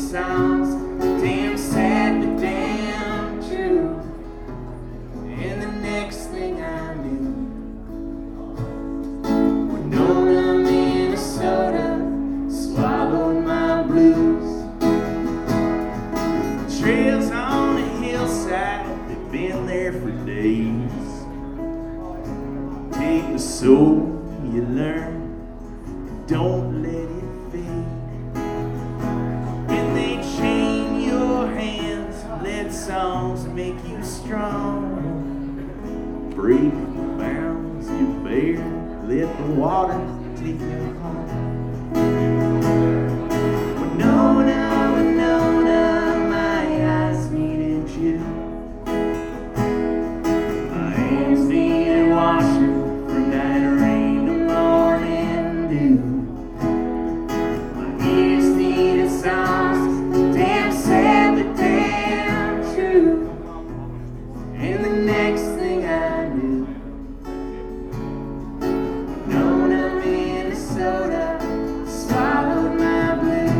sounds damn sad but damn true. And the next thing I knew, Winona, Minnesota swallowed my blues. Trails on the hillside, they've been there for days. Take the soul you learn, don't let it fade. When they chain your hands, let songs make you strong. Break the bounds you bear, let the water take you home. Winona, Winona, my eyes needed you. My hands needed washing from night rain to morning dew. My ears needed songs, damn sad but damn true. And the next thing I knew, Winona, Minnesota swallowed my blues.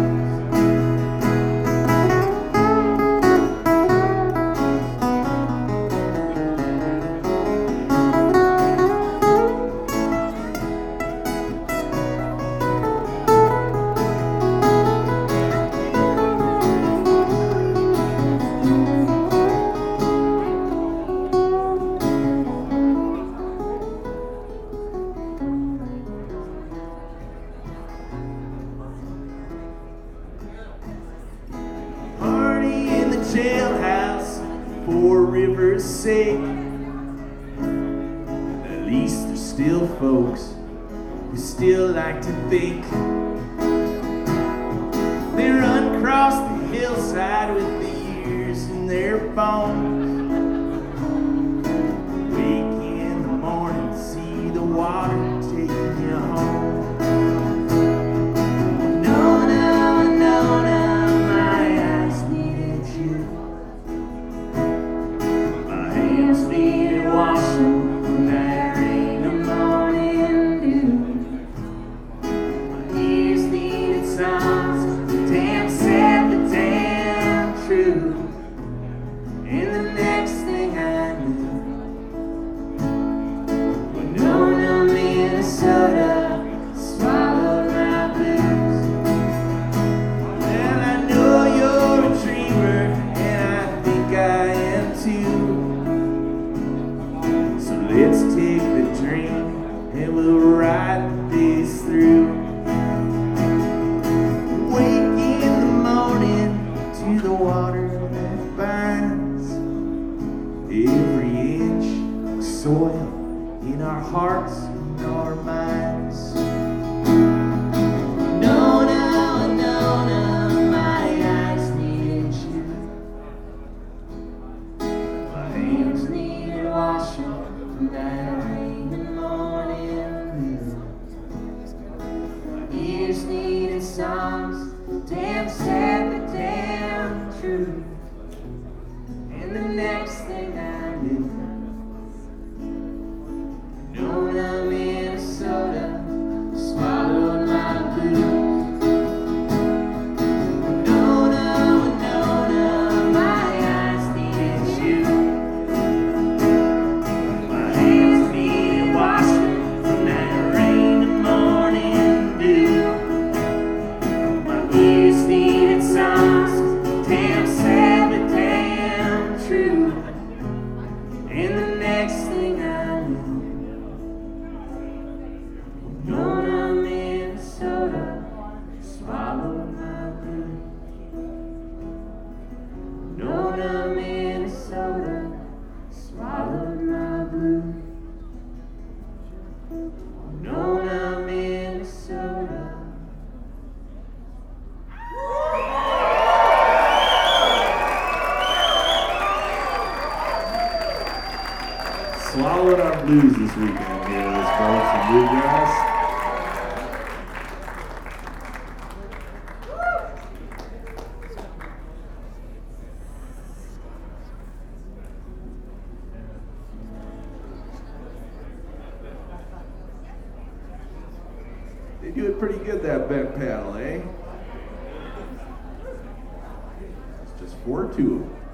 Party in the jailhouse for River's sake. At least there's still folks who still like to think. They run across the hillside with the years in their bones. Wake in the morning, see the water taking you home. Winona, Winona, my eyes needed you. My hands needed washing from night rain to morning dew. My ears needed songs, damn sad but damn true. And the next thing I knew, Winona, Minnesota swallowed my blues. Well, I know you're a dreamer, and I think I am too. So let's take the dream, and we'll ride this through. Wake in the morning to the water that binds every inch of soil in our hearts and our minds. Winona, Winona, my eyes needed you. My hands needed washing from night rain to morning dew. My ears needed songs, damn sad but damn true. And the next thing I knew, Winona, Minnesota swallowed my blues. Winona, Winona, my eyes needed you. My hands needed washing from night rain to morning dew. My ears needed songs, damn sad but damn true. And the next thing I knew, Winona, Minnesota swallowed my blues. Winona, Minnesota swallowed my blues. Winona, Minnesota. Swallowed our blues this weekend here with us, folks, and bluegrass. They do it pretty good, that bent paddle, eh? forward to